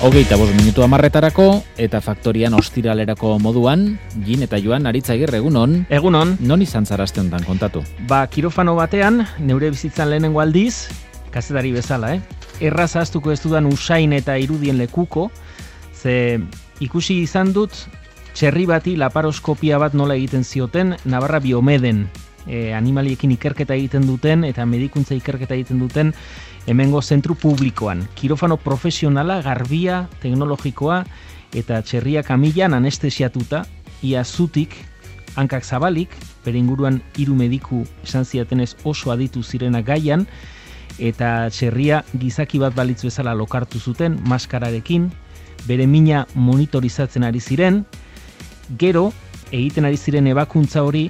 25 minutu 10:00 eta faktorian ostiralerako moduan, Jin eta Joan Aritzagirre, egunon. Egunon. Non izan zara aste honetan, kontatu? Kirofano batean, neure bizitzan lehenengo aldiz, kazetari bezala, erraz ahaztuko ez dudan usain eta irudien lekuko, ze ikusi izan dut, txerri bati laparoskopia bat nola egiten zioten, Navarra Biomeden, animaliekin ikerketa egiten duten eta medikuntza ikerketa egiten duten hemengo zentru publikoan. Kirofano profesionala, garbia, teknologikoa eta txerria kamilan anestesiatuta, ia zutik, hankak zabalik, bere inguruan 3 mediku esan ziatenez oso aditu zirena gaian, eta txerria gizaki bat balitz bezala lokartu zuten, maskararekin, bere mina monitorizatzen ari ziren, gero egiten ari ziren ebakuntza hori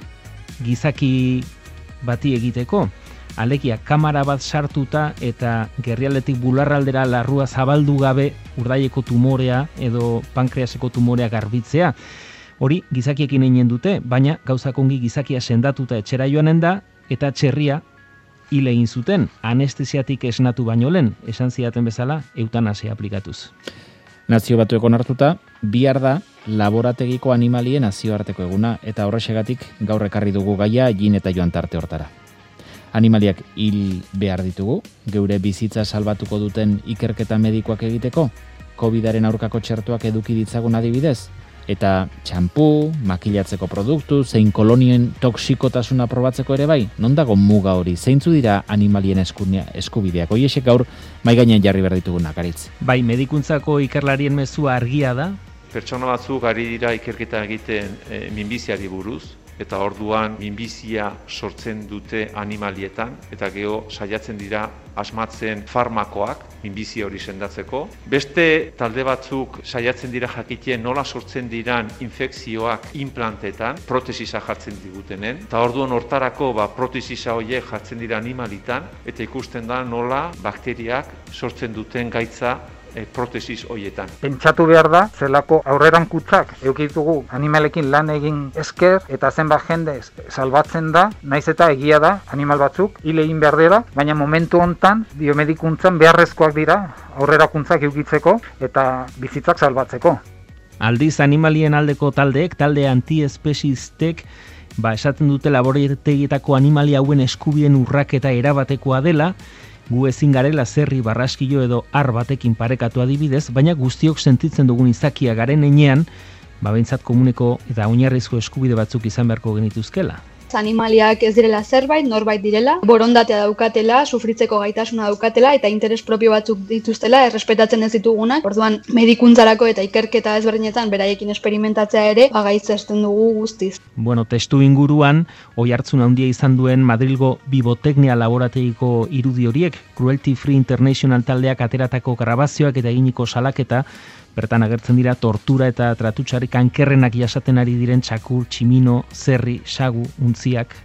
gizaki bati egiteko. Alegia, kamera bat sartuta eta gerrialdetik bularraldera larrua zabaldu gabe urdaieko tumorea edo pankreaseko tumorea garbitzea. Hori gizakiekin egin dute, baina gauzak ongi gizakia sendatuta etxera joanen da eta txerria hil egin zuten, anestesiatik esnatu baino lehen, esan zidaten bezala, eutanasia aplikatuz. Nazio Batuek onartuta, bihar da laborategiko animalien nazioarteko eguna eta horrexegatik gaur ekarri dugu gaia Jin eta Joan tarte hortara. Animaliak hil behar ditugu, geure bizitza salbatuko duten ikerketa medikoak egiteko, COVID-aren aurkako txertuak eduki ditzagun adibidez, eta txampu, makilatzeko produktu, zein kolonien toksikotasuna probatzeko ere bai, non dago muga hori, zeintzu dira animalien eskubideak, hoiesek gaur mai gainean jarri behar ditugunak, Aritz. Bai, medikuntzako ikerlarien mezua argia da. Pertsona batzuk ari dira ikerketa egiten minbiziari buruz, eta orduan minbizia sortzen dute animalietan, eta gero saiatzen dira asmatzen farmakoak minbizia hori sendatzeko. Beste talde batzuk saiatzen dira jakiten nola sortzen diran infekzioak implantetan, protesisa jartzen digutenen, eta orduan hortarako protesisa horiek jartzen dira animalitan, eta ikusten da nola bakteriak sortzen duten gaitza protesis hoietan. Pentsatu behar da, zelako aurrerankutzak eukitugu animalekin lan egin esker eta zenbat jende salbatzen da, naiz eta egia da animal batzuk hil egin behar dela, baina momentu hontan biomedikuntzan beharrezkoak dira aurrerakuntzak eukitzeko eta bizitzak salbatzeko. Aldiz animalien aldeko taldeek, talde antiespezistek, esaten dute laborategietako animalia hauen eskubien urraketa erabatekoa dela, gu ezin garela zerri barraskilo edo ar batekin parekatu adibidez, baina guztiok sentitzen dugun izakia garen enean, behintzat komuneko eta oinarrizko eskubide batzuk izan beharko genituzkela. Animaliak ez direla zerbait, norbait direla, borondatea daukatela, sufritzeko gaitasuna daukatela eta interes propio batzuk dituztela, errespetatzen ez ditugunak. Orduan, medikuntzarako eta ikerketa ezberdinetan beraiekin esperimentatzea ere, gaitzesten dugu guztiz. Testu inguruan, oihartzun handia izan duen Madrilgo Biboteknia laborategiko irudi horiek, Cruelty Free International taldeak ateratako grabazioak eta eginiko salaketa, bertan agertzen dira tortura eta tratutxarik ankerrenak jasaten ari diren txakur, tximino, zerri, sagu, untziak.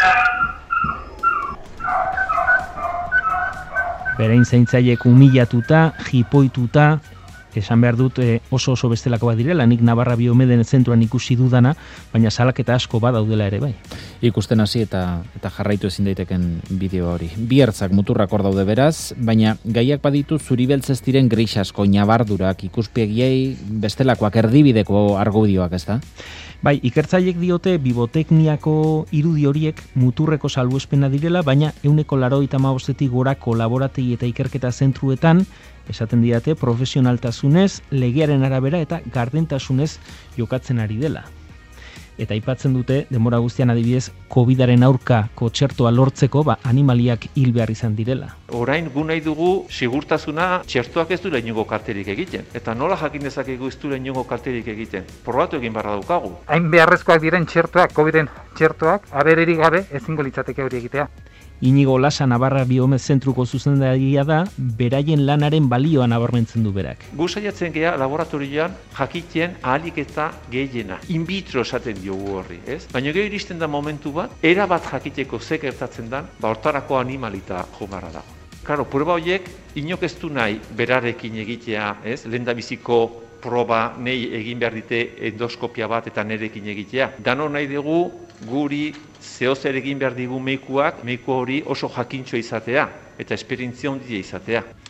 Berein zaintzaiek humilatuta, jipoituta, esan behar dut oso bestelako bat direla, nik Navarra Biomeden zentroan ikusi dudana, baina salaketa asko badaudela ere bai. Ikusten hasi eta jarraitu ezin daiteken bideo hori. Bi ertzak muturrak hor daude beraz, baina gaiak baditu zuri beltz ez diren gris asko, ñabardurak, ikuspiegiei, bestelakoak erdibideko argudioak, ez da? Bai, ikertzaileek diote bibotekniako irudi horiek muturreko salbuespena direla, baina 95%tik gorako laborategi eta ikerketa zentruetan, esaten diate profesionaltasunez, legearen arabera eta gardentasunez jokatzen ari dela. Eta aipatzen dute, denbora guztian adibidez, COVID-aren aurkako txertoa lortzeko, animaliak hil behar izan direla. Orain gu nahi dugu sigurtasuna txertoak ez duela inongo kalterik egiten. Eta nola jakin dezakegu ez duela inongo kalterik egiten? Probatu egin barra daukagu. Hain beharrezkoak diren txertoak, COVID-en txertoak, abererik gabe ezingo litzateke hori egitea. Inigo Lasa Navarra Biomed zentruko zuzendaria da, beraien lanaren balioa nabarmentzen du berak. Gu saiatzen gea laboratorioan jakiten ahalik eta gehiena. In vitro esaten diogu horri, ez? Baina gero iristen da momentu bat, erabat jakiteko ze gertatzen dan, hortarako animalita jomarra dago. Claro, prueba horiek inok ez du nahi berarekin egitea, ez? Lehendabiziko proba nei egin behar dite endoskopia bat eta nerekin egitea. Dano nahi dugu guri zehozer egin behar digu meikuak, meiku hori oso jakintxo izatea eta esperientzia handia izatea.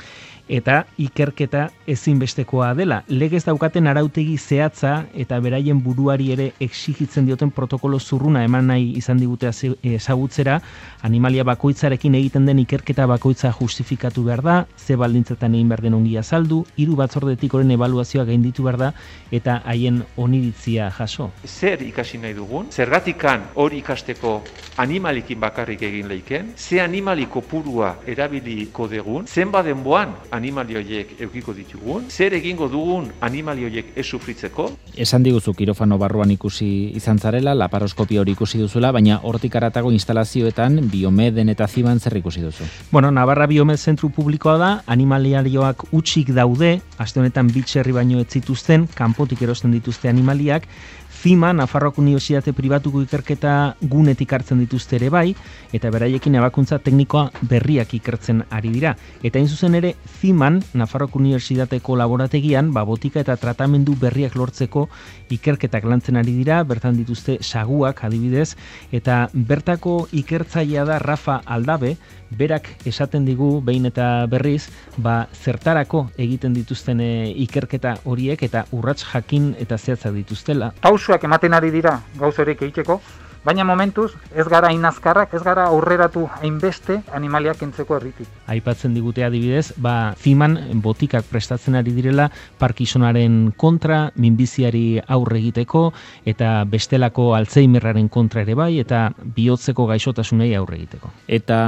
eta ikerketa ezinbestekoa dela. Legez daukaten arautegi zehatza eta beraien buruari ere exigitzen dioten protokolo zurruna eman nahi izan digute ezagutzera, animalia bakoitzarekin egiten den ikerketa bakoitza justifikatu behar da, ze baldintzetan egin behar den ongi azaldu, 3 batzordetik horren ebaluazioa gainditu behar da, eta haien oniritzia jaso. Zer ikasi nahi dugun? Zergatikan hori ikasteko animalikin bakarrik egin leiken? Ze animali kopurua erabiliko dugun? Zenba denboan animali horiek eukiko ditugun? Zer egingo dugun animali horiek ez sufritzeko? Esan diguzu kirofano barruan ikusi izan zarela, laparoskopia hori ikusi duzula, baina hortik aratago instalazioetan Biomeden eta Ziban zer ikusi duzu? Bueno, Navarra Biomed zentru publikoa da, animaliarioak utxik daude, aste honetan bitxerri baino ez zituzten, kanpotik erosten dituzte animaliak, Zima, Nafarroako Unibertsitate Pribatuko ikerketa gunetik hartzen dituzte ere bai, eta beraiekin ebakuntza teknikoa berriak ikertzen ari dira. Eta hain zuzen ere, Ziman, Nafarroako Unibertsitateko laborategian, botika eta tratamendu berriak lortzeko ikerketak lantzen ari dira, bertan dituzte saguak adibidez, eta bertako ikertzailea da Rafa Aldabe, berak esaten digu behin eta berriz, zertarako egiten dituzten ikerketa horiek eta urrats jakin eta zehatzak dituztela. Pausoak ematen ari dira gauz horiek egiteko, baina momentuz ez gara inazkarrak, ez gara aurreratu hainbeste animaliak kentzeko herritik. Aipatzen digute adibidez, Ziman botikak prestatzen ari direla Parkinsonaren kontra, minbiziari aurre egiteko eta bestelako Alzheimerraren kontra ere bai eta bihotzeko gaixotasunei aurre egiteko. Eta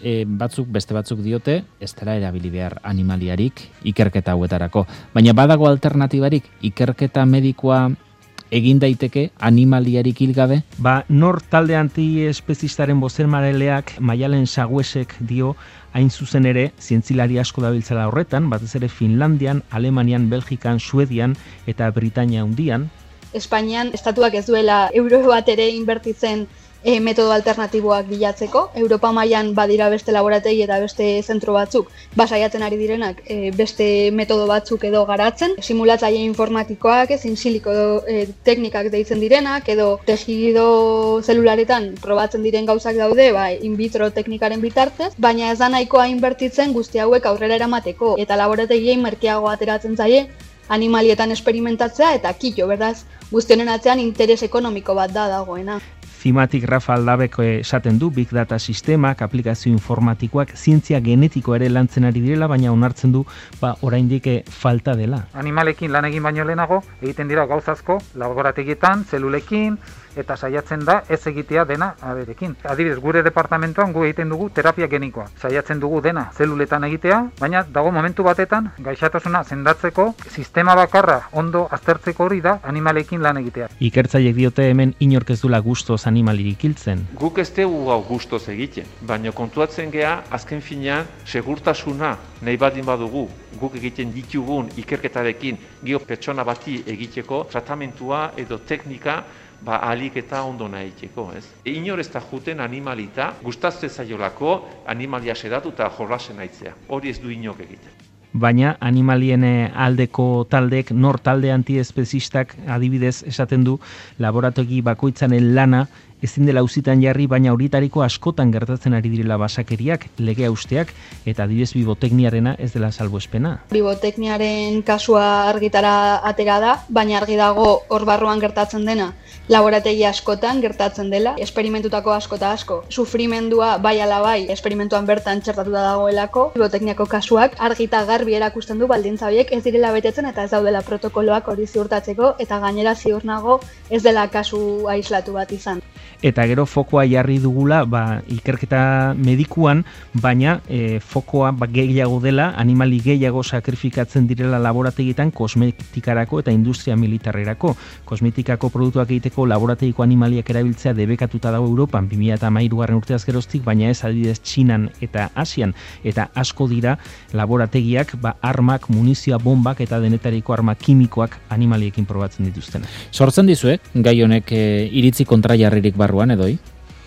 beste batzuk diote, ez dela erabili behar animaliarik ikerketa hauetarako. Baina badago alternatibarik, ikerketa medikoa egin daiteke animaliarik hilgabe? Nor talde antiespezistaren bozeramaileak Maialen Saguesek dio, hain zuzen ere, zientzilari asko dabiltzela horretan, batez ere Finlandian, Alemanian, Belgikan, Suedian eta Britainia Handian. Espainian, estatuak ez duela euro bat ere inbertitzen metodo alternatiboak bilatzeko. Europa mailan badira beste laborategi eta beste zentro batzuk saiatzen ari direnak beste metodo batzuk edo garatzen. Simulatzaile informatikoak, in silico teknikak deitzen direnak, edo tejido zelularetan probatzen diren gauzak daude in vitro teknikaren bitartez, baina ez da nahikoa inbertitzen guzti hauek aurrera eramateko, eta laborategiei merkeago ateratzen zaie animalietan esperimentatzea eta kito, beraz, guztionen atzean interes ekonomiko bat dagoena. Zimatik Rafa Aldabeko esaten du, Big Data sistemak, aplikazio informatikoak, zientzia genetiko ere lantzen ari direla, baina onartzen du, oraindik falta dela. Animalekin lan egin baino lehenago, egiten dira gauzazko, laborategietan, zelulekin, eta saiatzen da ez egitea dena aberekin. Adibidez, gure departamentoan gu egiten dugu terapia genikoa. Saiatzen dugu dena zeluletan egitea, baina dago momentu batetan gaixotasuna sendatzeko sistema bakarra ondo aztertzeko hori da animalekin lan egitea. Ikertzaileek diote hemen inork ez duela gustoz animalirik hiltzen. Guk ez dugu hau gustoz egiten, baina kontuatzen gea azken finean segurtasuna nahi baldin badugu guk egiten ditugun ikerketarekin gio pertsona bati egiteko tratamentua edo teknika ahalik eta ondo nahiteko, ez? Inor ez da juten animalita, gustatzen zaiolako animalia sedatu eta jolasen aitzea. Hori ez du inok egiten. Baina animalien aldeko taldeek, nor talde antiespezistak adibidez esaten du, laborategi bakoitzanen lana ezin dela auzitan jarri, baina horitariko askotan gertatzen ari direla basakeriak, legea usteak, eta adibidez bibotekniarena ez dela salbuespena. Bibotekniaren kasua argitara atera da, baina argi dago hor barruan gertatzen dena. Laborategi askotan gertatzen dela, esperimentutako asko eta asko. Sufrimendua bai ala bai, esperimentuan bertan txertatuta dagoelako. Bibotekniako kasuak argita garbi erakusten du baldintza horiek ez direla betetzen eta ez daudela protokoloak hori ziurtatzeko, eta gainera ziur nago ez dela kasu aislatu bat izan. Eta gero fokoa jarri dugula ikerketa medikuan, baina fokoa gehiago dela, animali gehiago sakrifikatzen direla laborategietan kosmetikarako eta industria militarrerako. Kosmetikako produktuak egiteko laborategiko animaliak erabiltzea debekatuta dago Europan 2013 urteaz geroztik, baina ez adibidez Txinan eta Asian, eta asko dira laborategiak armak, munizioa, bombak eta denetariko arma kimikoak animaliekin probatzen dituztena. Sortzen dizue, gai honek iritzi kontrajarririk barruan edoi?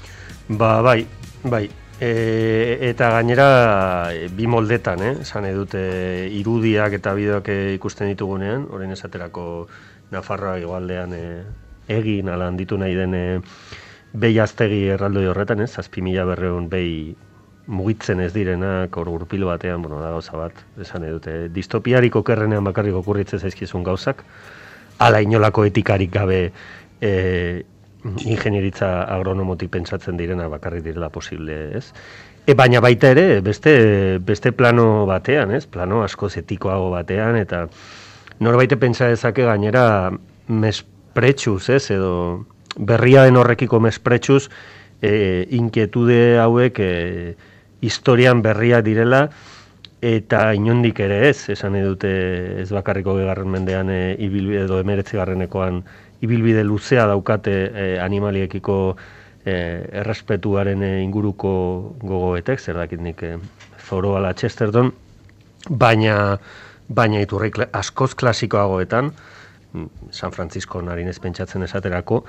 Bai. Eta gainera bi moldetan, esan edute irudiak eta bideoak ikusten ditugunean, orain esaterako Nafarroa igualdean egin ala handitu nahi den behi aztegi erraldoi horretan, 7.200 behi mugitzen ez direnak, hor gurpil batean, bueno, da gauza bat, esan edute, distopiarik okerrenean bakarrik okurritzen zaizkizun gauzak, ala inolako etikarik gabe ingenieritza agronomotik pentsatzen direna bakarrik direla posible, ez? Baina baita ere, beste plano batean, ez? Plano askoz etikoago batean, eta norbait pentsa dezake gainera mespretsuz, ez? Edo berria den horrekiko mespretsuz, inkietude hauek historian berria direla, eta inondik ere ez, esan edute ez bakarriko 20. mendean edo 19. ibilbide luzea daukate animaliekiko errespetuaren inguruko gogoetek, zer dakit nik Thoreau ala Chesterton, baina iturri askoz klasikoagoetan, San Francisco narinez pentsatzen esaterako,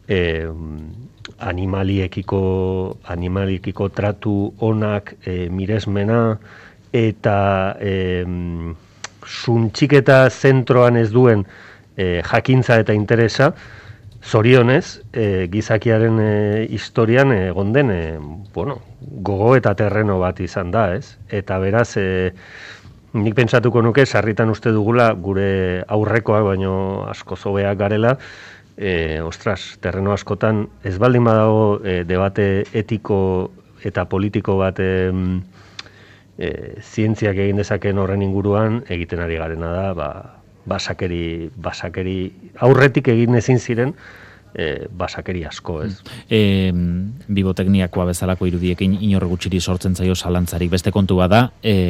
animaliekiko tratu onak, miresmena, eta suntxiketa zentroan ez duen jakintza eta interesa, zorionez, gizakiaren historian egon den, gogo eta terreno bat izan da, ez? Eta beraz, nik pentsatuko nuke, sarritan uste dugula, gure aurrekoak, baino asko zobeak garela, terreno askotan, ez baldin badago debate etiko eta politiko bat zientziak egin dezaken horren inguruan, egiten ari garena da, basakeri aurretik egin ezin ziren, basakeri asko, ez? Bibotekniakoa bezalako irudiekin inor gutxiri sortzen zaio zalantzarik. Beste kontu bada,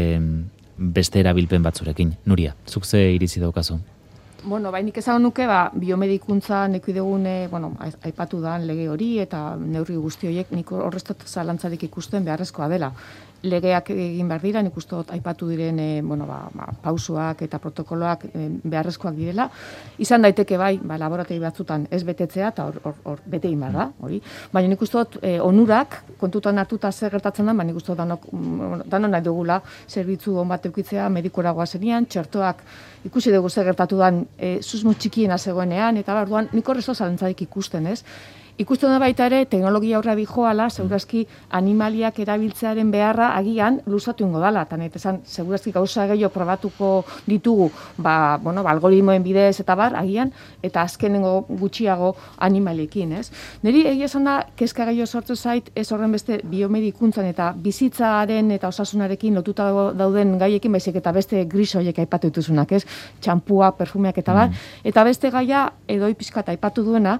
beste erabilpen batzurekin. Nuria, zuk ze iritzi daukazu? Bueno, nik esan nuke, biomedikuntza neku degune, aipatu da lege hori eta neurri guzti horiek nik horrestot zalantzarik ikusten beharrezkoa dela. Legeak egin behar dira, nik uste aipatu diren pausuak eta protokoloak beharrezkoak direla. Izan daiteke laborategi batzutan ez betetzea eta hor bete egin behar da, hori. Baina nik uste onurak, kontutan hartuta zer gertatzen da, nik uste danon nahi dugula zerbitzu on bat eukitzea medikora goazenian, txertoak ikusi dugu zer gertatu dan susmo txikiena zegoenean, eta barduan nik horrezo zalantzarik ikusten, ez? Ikusten da baita ere, teknologia aurra dijoala, segurazki animaliak erabiltzearen beharra agian luzatu ingo dala. Eta nahi esan, segurazki gauza gehiago probatuko ditugu, algoritmoen bidez eta agian, eta azkenengo gutxiago animaliekin, ez? Neri egia esan da, kezka gehiago sortu zait, ez horren beste biomedikuntzan eta bizitzaren eta osasunarekin lotuta dauden gaiekin, baizik eta beste gris horiek aipatu dituzunak, ez? Txampua, perfumeak eta eta beste gaia, edoi pixka eta aipatu duena,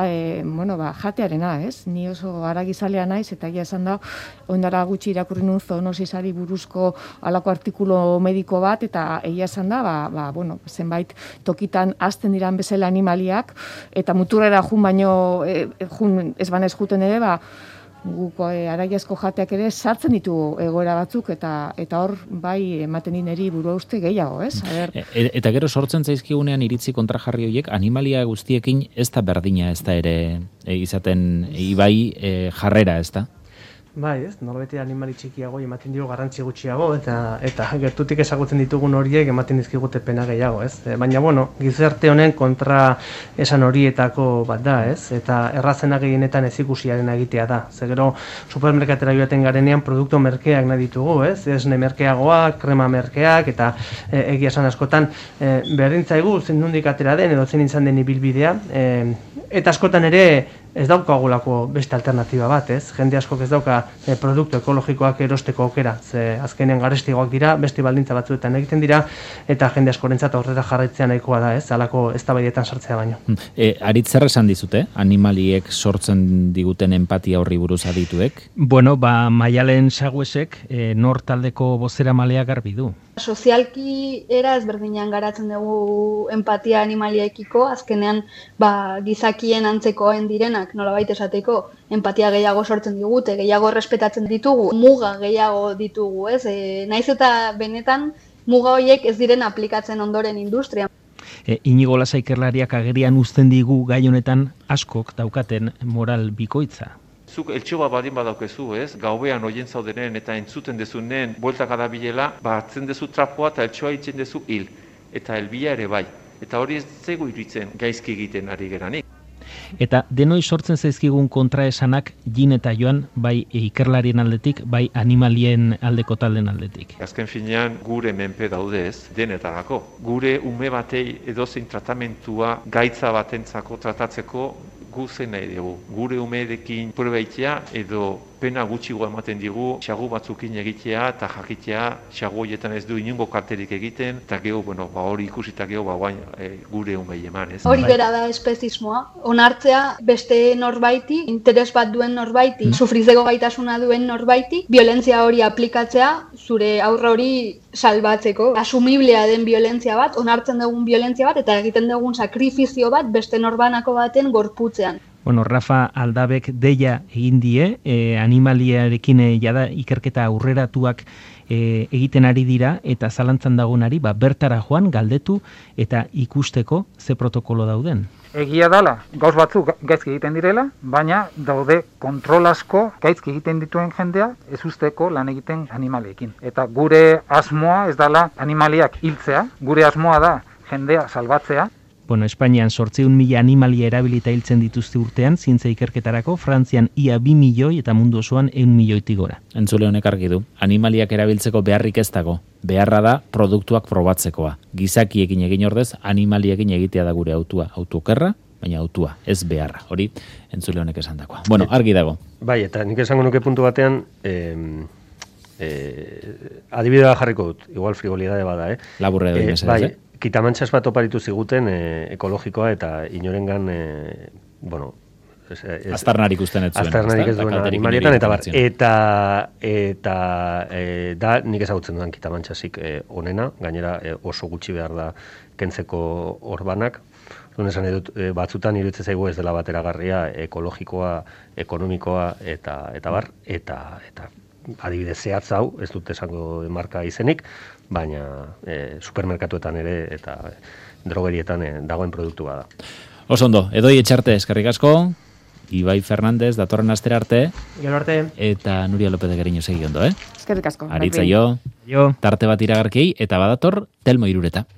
jatearena, ez? Ni oso aragizalea naiz, eta egia esan da, ondara gutxi irakurri nun zoonosisari buruzko alako artikulu mediko bat, eta egia esan da, zenbait tokitan hasten diran bezala animaliak, eta muturrera baino ez banez juten ere, guko araiazko jateak ere sartzen ditu egoera batzuk, eta hor ematen niri burua uste gehiago, ez? Eta gero sortzen zaizkigunean iritzi kontrajarri horiek, animalia guztiekin ez da berdina, ez da ere izaten jarrera, ez da? Bai, ez, norbeti animali txikiago ematen dio garrantzi gutxiago, eta gertutik ezagutzen ditugun horiek ematen dizkigute pena gehiago, ez? Baina, gizarte honen kontra esan horietako bat da, ez? Eta errazena gehienetan ez ikusiaren egitea da. Ze gero, supermerkatera joaten garenean produktu merkeak nahi ditugu, ez? Esne merkeagoak, krema merkeak, eta egia esan askotan berdintzaigu zen nondik atera den, edo zen izan den ibilbidea, eta askotan ere ez daukagulako beste alternatiba bat, ez? Jende askok ez dauka produktu ekologikoak erosteko aukera, ze azkenean garestiagoak dira, beste baldintza batzuetan egiten dira, eta jende askorentzat aurrera jarraitzea nahikoa da, ez? Halako eztabaidetan sartzea baino. Aritz, zer esan dizute? Animaliek sortzen diguten empatia horri buruz adituek? Maialen Saguesek nor taldeko bozeramalea garbi du. Sozialki era ezberdinean garatzen dugu empatia animaliekiko, azkenean gizakien antzekoen direnak, nolabait esateko, empatia gehiago sortzen digute, gehiago errespetatzen ditugu, muga gehiago ditugu, ez? Naiz eta benetan muga horiek ez diren aplikatzen ondoren industrian. Inigo Lasa ikerlariak agerian uzten digu gai honetan askok daukaten moral bikoitza. Zuk eltxoba badin badaukezu, ez? Gauean oien zaudenen eta entzuten dezunen bueltak adabilela, hartzen dezu trapoa eta eltxoa itzen dezu hil. Eta elbila ere bai. Eta hori ez zego iritzen gaizki egiten ari geranik. Eta denoi sortzen zaizkigun kontraesanak Jin eta Joan, bai ikerlarien aldetik, bai animalien aldeko talden aldetik. Azken finean gure menpe daude ez, denetarako. Gure ume batei edozein tratamentua gaitza batentzako tratatzeko gu zen nahi dugu. Gure umeekin probaitea edo pena gutxigo ematen digu, xagu batzukin egitea eta jakitea xagu horietan ez du inungo kalterik egiten, eta geho, hori ikusita geho, guain gure umei eman, ez? Hori bera da espezismoa. Onartzea beste norbaiti, interes bat duen norbaiti, sufritzeko gaitasuna duen norbaiti, violentzia hori aplikatzea zure aurra hori salbatzeko. Asumiblea den violentzia bat, onartzen dugun violentzia bat, eta egiten dugun sakrifizio bat beste norbanako baten gorputzean. Bueno, Rafa Aldabek deia egin die, animaliarekin jada ikerketa aurreratuak egiten ari dira, eta zalantzan dagoenari bertara joan, galdetu eta ikusteko ze protokolo dauden. Egia dala, gauz batzuk gaizki egiten direla, baina daude kontrol asko gaizki egiten dituen jendea ez usteko lan egiten animaleekin. Eta gure asmoa ez dala animaliak hiltzea, gure asmoa da jendea salbatzea. Bueno, Espainian 800.000 animalia erabilita hiltzen dituzte urtean, zientzia ikerketarako, Frantzian ia 2 milioi eta mundu osoan 1 milioitik gora. Entzule honek argi du, animaliak erabiltzeko beharrik ez dago. Beharra da produktuak probatzekoa. Gizakiekin egin ordez, animaliekin egitea da gure autua. Autokerra, baina autua, ez beharra. Hori, entzule honek esandakoa. Bueno, argi dago. Bai, eta nik esango nuke puntu batean, adibidea jarriko dut, igual frivolidade bada, Laburre edo mesedez, bai, Kitamantxas bat oparitu ziguten ekologikoa eta inorengan, aztarnarik usten ez zuen. Aztarnarik ez duen animalietan, eta bar. Eta da nik ezagutzen dudan Kitamantxasik onena, gainera oso gutxi behar da kentzeko orbanak. Esan edut, batzutan iruditzen zaigu ez dela bateragarria ekologikoa, ekonomikoa eta bar, eta adibidez zehatz hau, ez dut esango marka izenik, baina supermerkatuetan ere eta drogerietan dagoen produktua da. Oso ondo, Edoi Etxarte, eskerrik asko, Ibai Fernandez, datorren astera arte. Gero arte. Eta Nuria López de Geriño segi ondo, Eskerrik asko. Aritza jo, tarte bat iragarkiei, eta badator, Telmo Irureta.